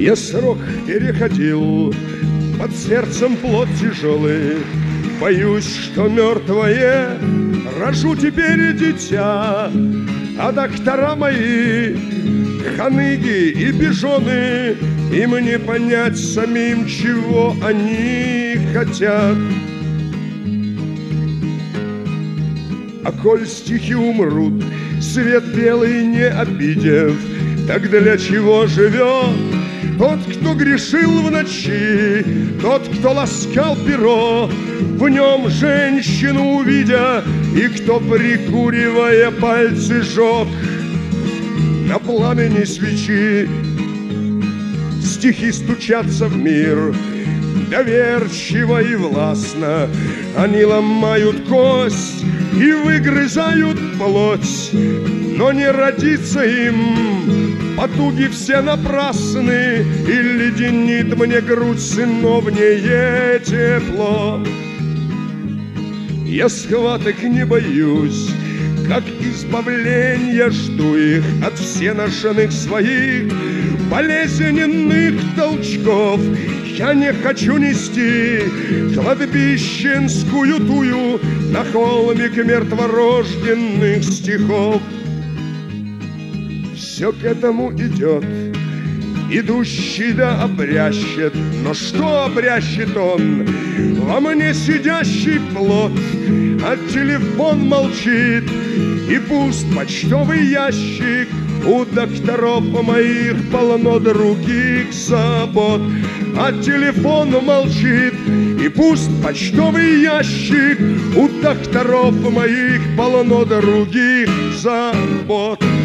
Я срок переходил, под сердцем плод тяжелый. Боюсь, что мертвое рожу теперь дитя. А доктора мои ханыги и бежоны, им не понять самим, чего они хотят. А коль стихи умрут, свет белый не обидев, так для чего живет тот, кто грешил в ночи, тот, кто ласкал перо, в нем женщину увидя, и кто, прикуривая, пальцы жег на пламени свечи. Стихи стучатся в мир доверчиво и властно, они ломают кость и выгрызают плоть, но не родится им потуги все напрасны, и леденит мне грудь сыновнее тепло. Я схваток не боюсь, как избавления жду их от всеношенных своих болезненных толчков. Я не хочу нести кладбищенскую тую на холмик мертворожденных стихов. Все к этому идет, идущий да обрящет, но что обрящет он? Во мне сидящий плод, а телефон молчит, и пуст почтовый ящик. У докторов моих полно других забот, а телефон молчит, и пуст почтовый ящик. У докторов моих полно других забот.